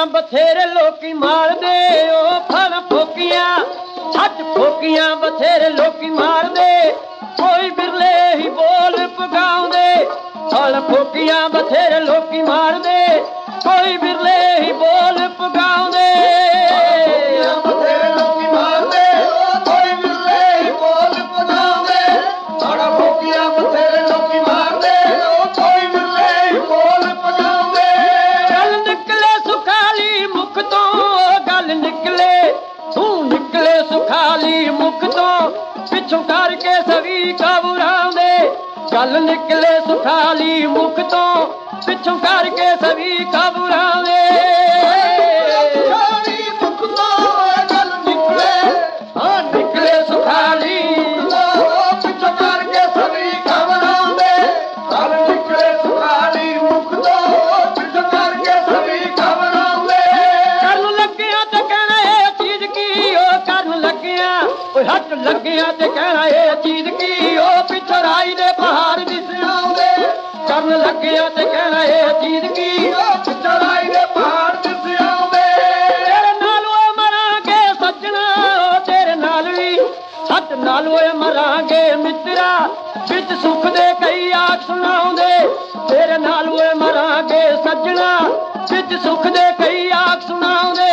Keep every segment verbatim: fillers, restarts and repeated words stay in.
ਫੋਕੀਆਂ ਬਥੇਰੇ ਲੋਕੀ ਮਾਰਦੇ ਉਹ ਫਲ ਫੋਕੀਆਂ ਛੱਜ ਫੋਕੀਆਂ ਬਥੇਰੇ ਲੋਕੀ ਮਾਰਦੇ ਕੋਈ ਬਿਰਲੇ ਹੀ ਬੋਲ ਪਗਾਉਂਦੇ ਫਲ ਫੋਕੀਆਂ ਬਥੇਰੇ ਲੋਕੀ ਮਾਰਦੇ ਕੋਈ ਬਿਰਲੇ ਹੀ ਬੋਲ ਪਗਾਉਂਦੇ ਬਥੇਰੇ ਲੋਕੀ ਮਾਰਦੇ ਕੋਈ ਬਿਰਲੇ ਹੀ ਬੋਲ ਪਗਾਉਂਦੇ ਫਲ ਫੋਕੀਆਂ ਬਥੇਰੇ ਲੋਕੀ ਮਾਰਦੇ ਕੋਈ ਬਿਰਲੇ ਹੀ ਬੋਲ ਪਗਾਉਂਦੇ ਗੱਲ ਨਿਕਲੇ ਸੁਖਾਲੀ ਮੁਖ ਤੋਂ ਗੱਲ ਨਿਕਲੇ ਤੂੰ ਨਿਕਲੇ ਸੁਖਾਲੀ ਮੁਖ ਤੋਂ ਪਿੱਛੋਂ ਕਰਕੇ ਸਵੀ ਘਬਰਾਉਂਦੇ ਗੱਲ ਨਿਕਲੇ ਸੁਖਾਲੀ ਮੁਖ ਤੋਂ ਪਿੱਛੋਂ ਕਰਕੇ ਸਵੀ ਘਬਰਾਉਂਦੇ ਸੁਖਾਲੀ ਮੁਖ ਤੋਂ ਗੱਲ ਨਿਕਲੇ ਹਾਂ ਨਿਕਲੇ ਸੁਖਾਲੀ ਪਿੱਛੋਂ ਕਰਕੇ ਸਵੀ ਘਬਰਾਉਂਦੇ ਗੱਲ ਨਿਕਲੇ ਸੁਖਾਲੀ ਮੁਖ ਤੋਂ ਪਿੱਛੋਂ ਕਰਕੇ ਸਵੀ ਘਬਰਾਉਂਦੇ ਕਰਨ ਲੱਗਿਆ ਤੇ ਕਹਿਣਾ ਇਹ ਚੀਜ਼ ਕੀ ਉਹ ਕਰਨ ਲੱਗਿਆ ਓਏ ਹੱਥ ਲੱਗਿਆ ਤੇ ਕਹਿਣਾ ਇਹ ਚੀਜ਼ ਕੀ ਉਹ ਪਿੱਛੋਂ ਰਾਈ ਦੇ ਪਹਾੜ ਦਿਸਣਾਉਂਦੇ ਕਰਨ ਲੱਗਿਆ ਤੇ ਕਹਿਣਾ ਇਹ ਚੀਜ਼ ਕੀ ਪਿੱਛੋਂ ਰਾਈ ਦੇ ਪਹਾੜ ਦਿਸਣਾਉਂਦੇ ਤੇਰੇ ਨਾਲ ਓਏ ਮਰਾਂਗੇ ਸੱਜਣਾ ਤੇਰੇ ਨਾਲ ਵੀ ਸੱਚ ਨਾਲ ਓਏ ਮਰਾਂਗੇ ਮਿੱਤਰਾ ਵਿੱਚ ਸੁੱਖ ਦੇ ਕਈ ਆਖ ਸੁਣਾਉਂਦੇ ਤੇਰੇ ਨਾਲ ਓਏ ਮਰਾਂਗੇ ਸੱਜਣਾ ਵਿੱਚ ਸੁੱਖ ਦੇ ਕਈ ਆਖ ਸੁਣਾਉਂਦੇ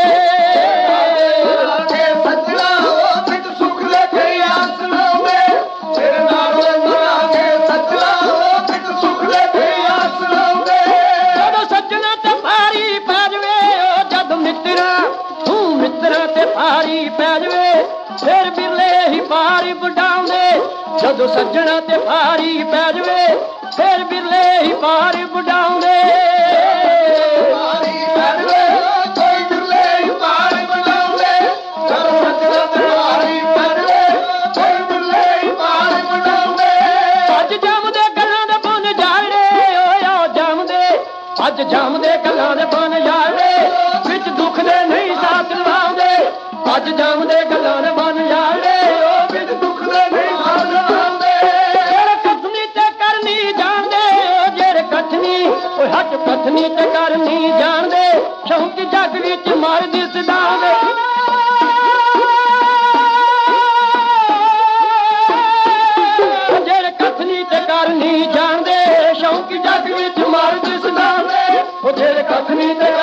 ਭਾਰੀ ਪੈ ਜਵੇ ਫਿਰ ਬਿਰਲੇ ਹੀ ਭਾਰੀ ਵਡਾਉਂਦੇ ਜਦੋਂ ਸੱਜਣਾ ਤੇ ਭਾਰੀ ਪੈ ਜਵੇ ਫਿਰ ਬਿਰਲੇ ਹੀ ਭਾਰੀ ਵਡਾਉਂਦੇ ਭਾਰੀ ਪੈ ਜਵੇ ਕੋਈ ਬਿਰਲੇ ਹੀ ਭਾਰੀ ਵਡਾਉਂਦੇ ਜਦੋਂ ਸੱਜਣਾ ਤੇ ਭਾਰੀ ਪੈ ਜਵੇ ਕੋਈ ਬਿਰਲੇ ਹੀ ਭਾਰੀ ਵਡਾਉਂਦੇ ਅੱਜ ਜੰਮਦੇ ਗੱਲਾਂ ਦੇ ਬਨ ਜਾੜੇ ਓਏ ਜੰਮਦੇ ਅੱਜ ਜੰਮਦੇ ਗੱਲਾਂ ਦੇ ਬਨ ਜਾੜੇ ਵਿੱਚ ਦੁੱਖ ਦੇ ਨਹੀਂ ਸਾਥ ਲਵਾਉਂਦੇ ਅੱਜ ਜੰਮਦੇ ਗੱਲਾਂ ਦੇ ਬਨ ਜਾੜੇ ਉਹ ਵਿੱਚ ਦੁੱਖ ਦੇ ਨਹੀਂ ਸਾਥ ਲਵਾਉਂਦੇ ਜਿਹੜੇ ਕਥਨੀ ਤੇ ਕਰਨੀ ਜਾਣਦੇ ਉਹ ਜਿਹੜੇ ਕਥਨੀ ਓਏ ਹੱਥ ਕਥਨੀ ਤੇ ਕਰਨੀ ਜਾਣਦੇ ਸ਼ੌਂਕ ਜੱਗ ਵਿੱਚ ਮਰ ਦਿਸਦਾਵੇ ਜਿਹੜੇ ਕਥਨੀ ਤੇ ਕਰਨੀ ਜਾਣਦੇ ਸ਼ੌਂਕ ਜੱਗ ਵਿੱਚ ਮਰ ਦਿਸਦਾਵੇ ਉਹ ਜਿਹੜੇ ਕਥਨੀ ਤੇ